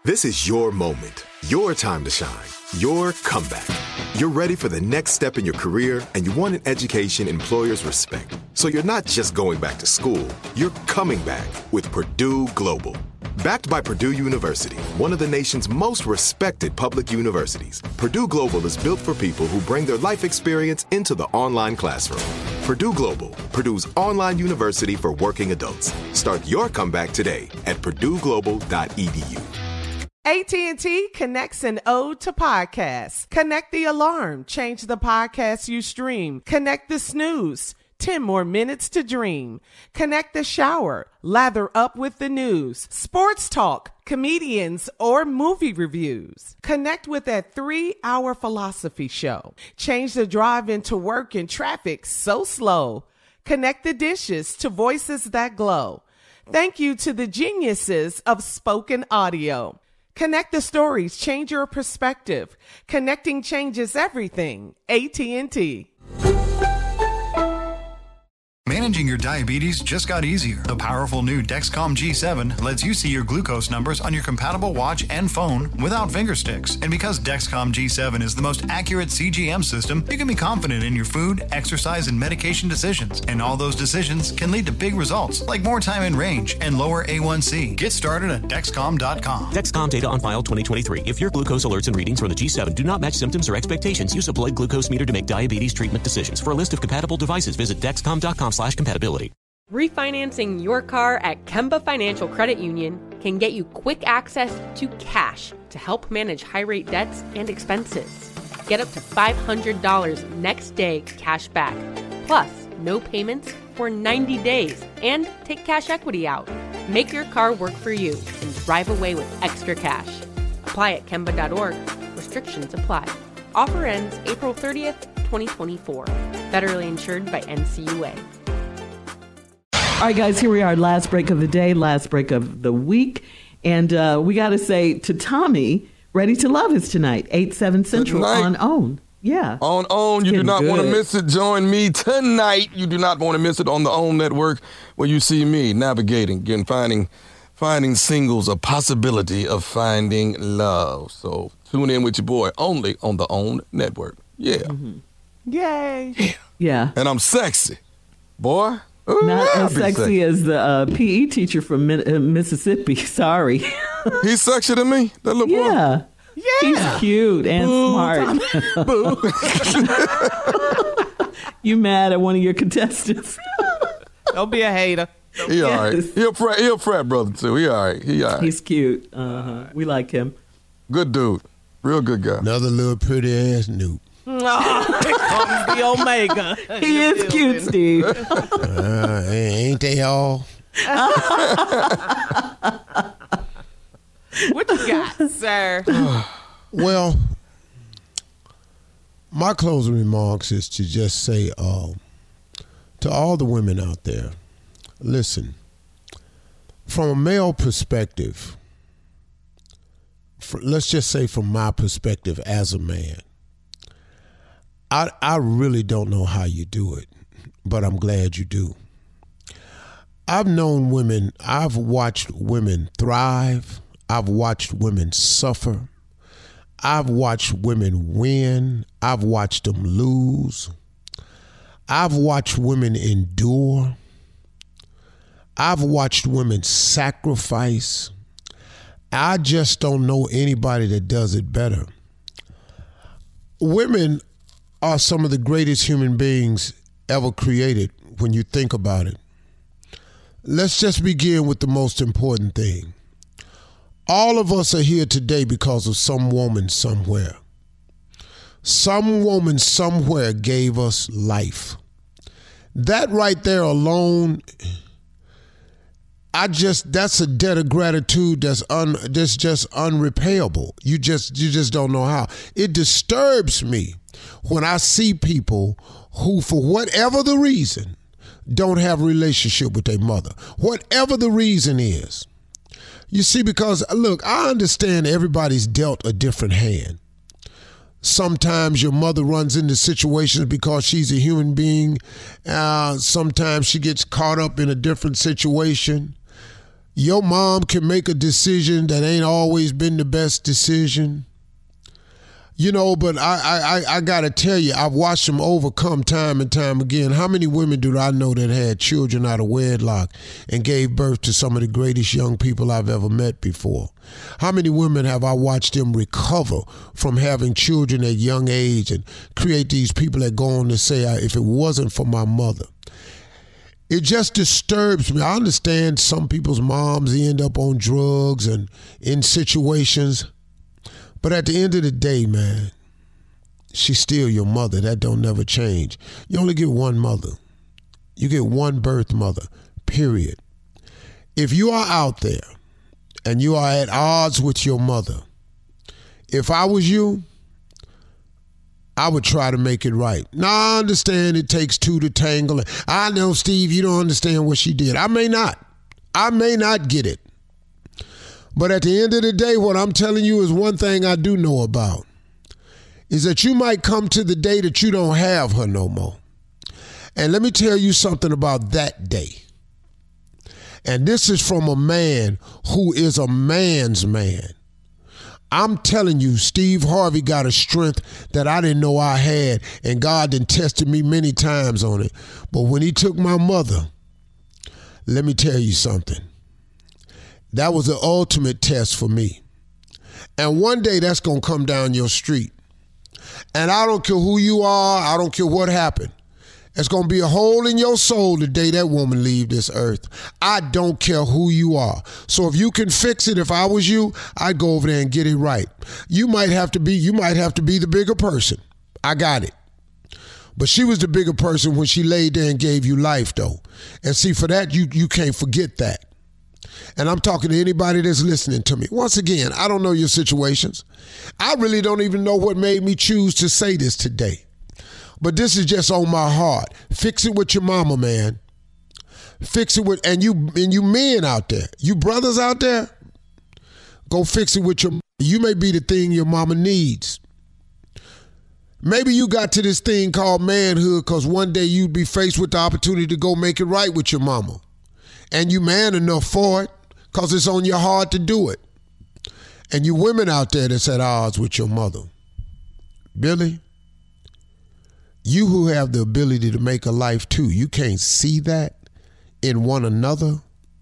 This is your moment, your time to shine, your comeback. You're ready for the next step in your career, and you want an education employers respect. So you're not just going back to school, you're coming back with Purdue Global. Backed by Purdue University, one of the nation's most respected public universities, Purdue Global is built for people who bring their life experience into the online classroom. Purdue Global, Purdue's online university for working adults. Start your comeback today at purdueglobal.edu. AT&T connects an ode to podcasts. Connect the alarm. Change the podcast you stream. Connect the snooze. 10 more minutes to dream. Connect the shower. Lather up with the news. Sports talk, comedians, or movie reviews. Connect with that 3-hour philosophy show. Change the drive into work in traffic so slow. Connect the dishes to voices that glow. Thank you to the geniuses of spoken audio. Connect the stories, change your perspective. Connecting changes everything. AT&T. Managing your diabetes just got easier. The powerful new Dexcom G7 lets you see your glucose numbers on your compatible watch and phone without finger sticks. And because Dexcom G7 is the most accurate CGM system, you can be confident in your food, exercise, and medication decisions. And all those decisions can lead to big results, like more time in range and lower A1C. Get started at Dexcom.com. Dexcom data on file 2023. If your glucose alerts and readings from the G7 do not match symptoms or expectations, use a blood glucose meter to make diabetes treatment decisions. For a list of compatible devices, visit Dexcom.com/compatibility. Refinancing your car at Kemba Financial Credit Union can get you quick access to cash to help manage high-rate debts and expenses. Get up to $500 next day cash back, plus no payments for 90 days, and take cash equity out. Make your car work for you and drive away with extra cash. Apply at Kemba.org. Restrictions apply. Offer ends April 30th, 2024. Federally insured by NCUA. All right, guys, here we are. Last break of the day, last break of the week. And we got to say to Tommy, Ready to Love is tonight, 8/7 Central on OWN. Yeah. On OWN. You do not want to miss it. Join me tonight. You do not want to miss it on the OWN network, where you see me navigating, finding singles, a possibility of finding love. So tune in with your boy only on the OWN network. Yeah. Mm-hmm. Yay. Yeah. Yeah. And I'm sexy, boy. Ooh, not as sexy as the PE teacher from Mississippi. Sorry. He's sexier than me, that little boy. Yeah. He's cute and smart. You mad at one of your contestants? Don't be a hater. He all right. He a frat brother, too. He all right. He's cute. Uh-huh. We like him. Good dude. Real good guy. Another little pretty ass Newt. Oh, here comes the Omega. He is cute, Steve. Ain't they all? What you got, sir? Well, my closing remarks is to just say to all the women out there, listen, from a male perspective, let's just say from my perspective as a man, I really don't know how you do it, but I'm glad you do. I've known women, I've watched women thrive, I've watched women suffer, I've watched women win, I've watched them lose, I've watched women endure, I've watched women sacrifice. I just don't know anybody that does it better. Women are some of the greatest human beings ever created when you think about it. Let's just begin with the most important thing. All of us are here today because of some woman somewhere. Some woman somewhere gave us life. That right there alone, that's a debt of gratitude that's just unrepayable. You just don't know how. It disturbs me when I see people who, for whatever the reason, don't have a relationship with their mother. Whatever the reason is. You see, because, look, I understand everybody's dealt a different hand. Sometimes your mother runs into situations because she's a human being. Sometimes she gets caught up in a different situation. Your mom can make a decision that ain't always been the best decision. You know, but I got to tell you, I've watched them overcome time and time again. How many women do I know that had children out of wedlock and gave birth to some of the greatest young people I've ever met before? How many women have I watched them recover from having children at young age and create these people that go on to say, if it wasn't for my mother? It just disturbs me. I understand some people's moms end up on drugs and in situations. But at the end of the day, man, she's still your mother. That don't never change. You only get one mother. You get one birth mother, period. If you are out there and you are at odds with your mother, if I was you, I would try to make it right. Now, I understand it takes two to tangle. I know, Steve, you don't understand what she did. I may not. I may not get it. But at the end of the day, what I'm telling you is one thing I do know about is that you might come to the day that you don't have her no more. And let me tell you something about that day. And this is from a man who is a man's man. I'm telling you, Steve Harvey got a strength that I didn't know I had, and God done tested me many times on it. But when he took my mother, let me tell you something. That was the ultimate test for me. And one day that's going to come down your street. And I don't care who you are. I don't care what happened. It's going to be a hole in your soul the day that woman leave this earth. I don't care who you are. So if you can fix it, if I was you, I'd go over there and get it right. You might have to be the bigger person. I got it. But she was the bigger person when she laid there and gave you life, though. And see, for that, you can't forget that. And I'm talking to anybody that's listening to me. Once again, I don't know your situations. I really don't even know what made me choose to say this today. But this is just on my heart. Fix it with your mama, man. Fix it with, and you men out there, you brothers out there, go fix it with your, you may be the thing your mama needs. Maybe you got to this thing called manhood because one day you'd be faced with the opportunity to go make it right with your mama. And you man enough for it because it's on your heart to do it. And you women out there that's at odds with your mother. Billy, you who have the ability to make a life too, you can't see that in one another.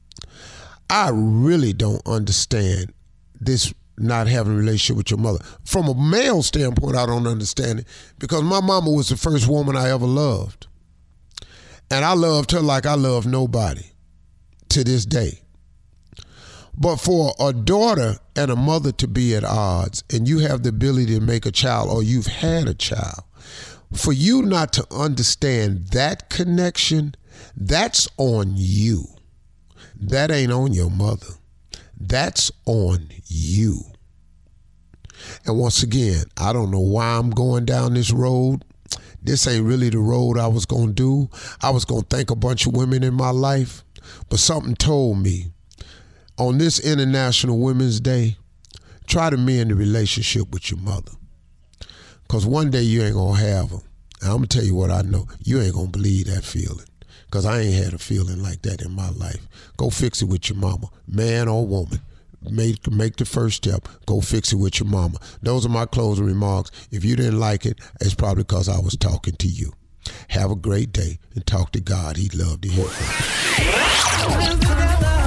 I really don't understand this not having a relationship with your mother. From a male standpoint, I don't understand it because my mama was the first woman I ever loved. And I loved her like I loved nobody to this day. But for a daughter and a mother to be at odds and you have the ability to make a child or you've had a child, for you not to understand that connection, that's on you. That ain't on your mother. That's on you. And once again, I don't know why I'm going down this road. This ain't really the road I was going to do. I was going to thank a bunch of women in my life, but something told me on this International Women's Day, try to mend the relationship with your mother. Because one day you ain't going to have them. And I'm going to tell you what I know. You ain't going to believe that feeling. Because I ain't had a feeling like that in my life. Go fix it with your mama, man or woman. Make the first step. Go fix it with your mama. Those are my closing remarks. If you didn't like it, it's probably because I was talking to you. Have a great day and talk to God. He'd love to hear from you.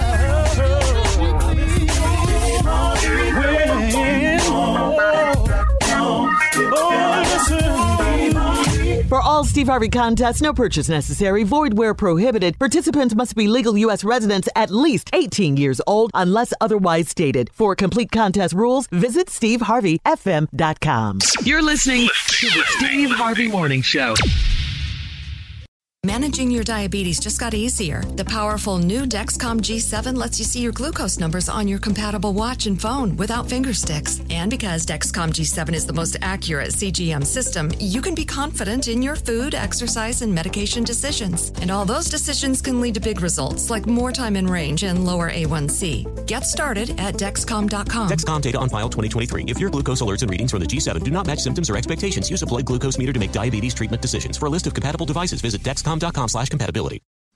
For all Steve Harvey contests, no purchase necessary, void where prohibited. Participants must be legal U.S. residents at least 18 years old unless otherwise stated. For complete contest rules, visit SteveHarveyFM.com. You're listening to the Steve Harvey Morning Show. Managing your diabetes just got easier. The powerful new Dexcom G7 lets you see your glucose numbers on your compatible watch and phone without finger sticks. And because Dexcom G7 is the most accurate CGM system, you can be confident in your food, exercise, and medication decisions. And all those decisions can lead to big results like more time in range and lower A1C. Get started at Dexcom.com. Dexcom data on file 2023. If your glucose alerts and readings from the G7 do not match symptoms or expectations, use a blood glucose meter to make diabetes treatment decisions. For a list of compatible devices, visit Dexcom.com/compatibility.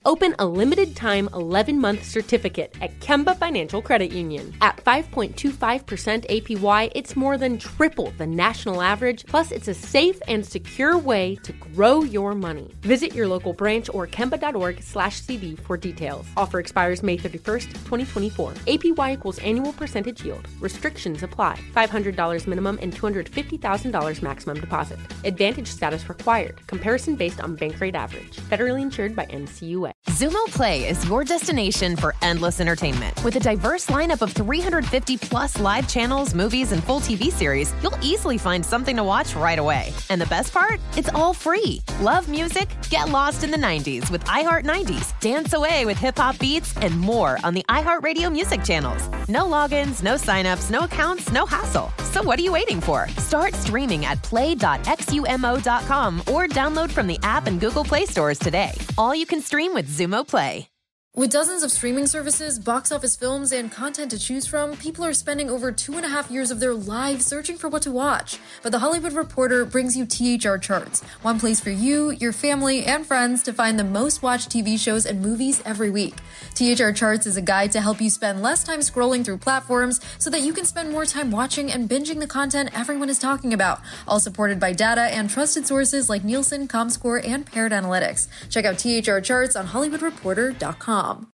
Open a limited-time 11-month certificate at Kemba Financial Credit Union. At 5.25% APY, it's more than triple the national average, plus it's a safe and secure way to grow your money. Visit your local branch or kemba.org/CD for details. Offer expires May 31st, 2024. APY equals annual percentage yield. Restrictions apply. $500 minimum and $250,000 maximum deposit. Advantage status required. Comparison based on bank rate average. Federally insured by NCUA. Xumo Play is your destination for endless entertainment. With a diverse lineup of 350 plus live channels, movies, and full TV series, you'll easily find something to watch right away. And the best part? It's all free. Love music? Get lost in the 90s with iHeart 90s, dance away with hip-hop beats, and more on the iHeartRadio music channels. No logins, no signups, no accounts, no hassle. So what are you waiting for? Start streaming at play.xumo.com or download from the app and Google Play stores today. All you can stream with Xumo Play. With dozens of streaming services, box office films, and content to choose from, people are spending over 2.5 years of their lives searching for what to watch. But The Hollywood Reporter brings you THR Charts, one place for you, your family, and friends to find the most watched TV shows and movies every week. THR Charts is a guide to help you spend less time scrolling through platforms so that you can spend more time watching and binging the content everyone is talking about, all supported by data and trusted sources like Nielsen, Comscore, and Parrot Analytics. Check out THR Charts on HollywoodReporter.com.